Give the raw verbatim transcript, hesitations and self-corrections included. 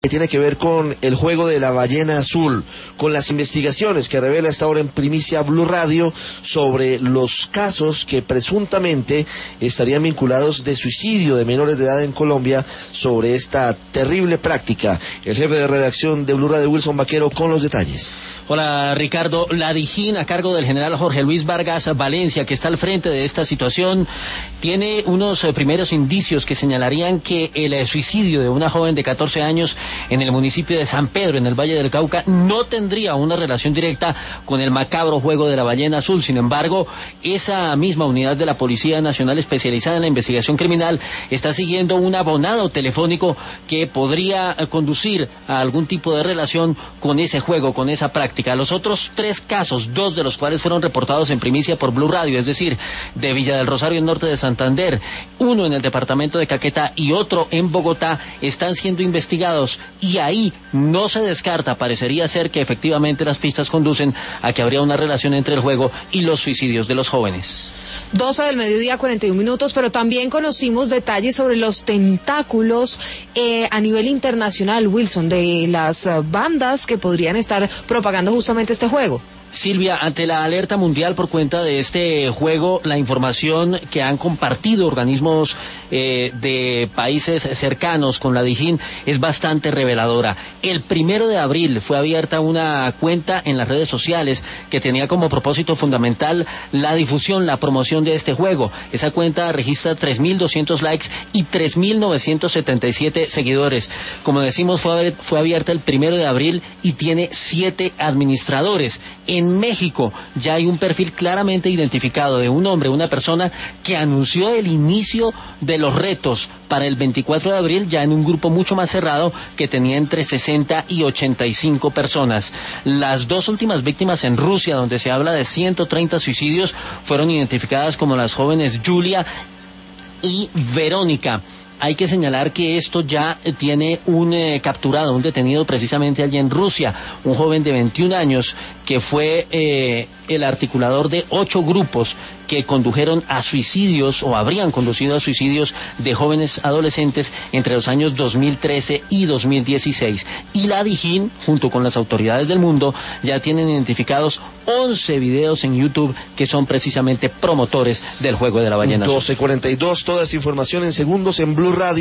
que tiene que ver con el juego de la ballena azul, con las investigaciones que revela esta hora en primicia Blue Radio sobre los casos que presuntamente estarían vinculados de suicidio de menores de edad en Colombia sobre esta terrible práctica. El jefe de redacción de Blue Radio, Wilson Vaquero, con los detalles. Hola Ricardo, la DIJÍN a cargo del general Jorge Luis Vargas Valencia, que está al frente de esta situación, tiene unos eh, primeros indicios que señalarían que el eh, suicidio de una joven de catorce años en el municipio de San Pedro, en el Valle del Cauca, no tendría una relación directa con el macabro juego de la ballena azul. Sin embargo, esa misma unidad de la Policía Nacional especializada en la investigación criminal está siguiendo un abonado telefónico que podría eh, conducir a algún tipo de relación con ese juego, con esa práctica. Los otros tres casos, dos de los cuales fueron reportados en primicia por Blue Radio, es decir, de Villa del Rosario en norte de Santander, uno en el departamento de Caquetá y otro en Bogotá, están siendo investigados y ahí no se descarta, parecería ser que efectivamente las pistas conducen a que habría una relación entre el juego y los suicidios de los jóvenes. doce del mediodía, cuarenta y un minutos, pero también conocimos detalles sobre los tentáculos eh, a nivel internacional, Wilson, de las uh, bandas que podrían estar propagando justamente este juego. Silvia, ante la alerta mundial por cuenta de este juego, la información que han compartido organismos eh, de países cercanos con la DIJÍN es bastante reveladora. El primero de abril fue abierta una cuenta en las redes sociales que tenía como propósito fundamental la difusión, la promoción de este juego. Esa cuenta registra tres mil doscientos likes y tres mil novecientos setenta y siete seguidores. Como decimos, fue, fue abierta el primero de abril y tiene siete administradores. En En México ya hay un perfil claramente identificado de un hombre, una persona que anunció el inicio de los retos para el veinticuatro de abril, ya en un grupo mucho más cerrado que tenía entre sesenta y ochenta y cinco personas. Las dos últimas víctimas en Rusia, donde se habla de ciento treinta suicidios, fueron identificadas como las jóvenes Julia y Verónica. Hay que señalar que esto ya tiene un eh, capturado, un detenido precisamente allí en Rusia, un joven de veintiún años que fue eh, el articulador de ocho grupos que condujeron a suicidios o habrían conducido a suicidios de jóvenes adolescentes entre los años dos mil trece y dos mil dieciséis. Y la DIJÍN, junto con las autoridades del mundo, ya tienen identificados once videos en YouTube que son precisamente promotores del juego de la ballena azul. doce cuarenta y dos, toda esta información en segundos en Blue Radio.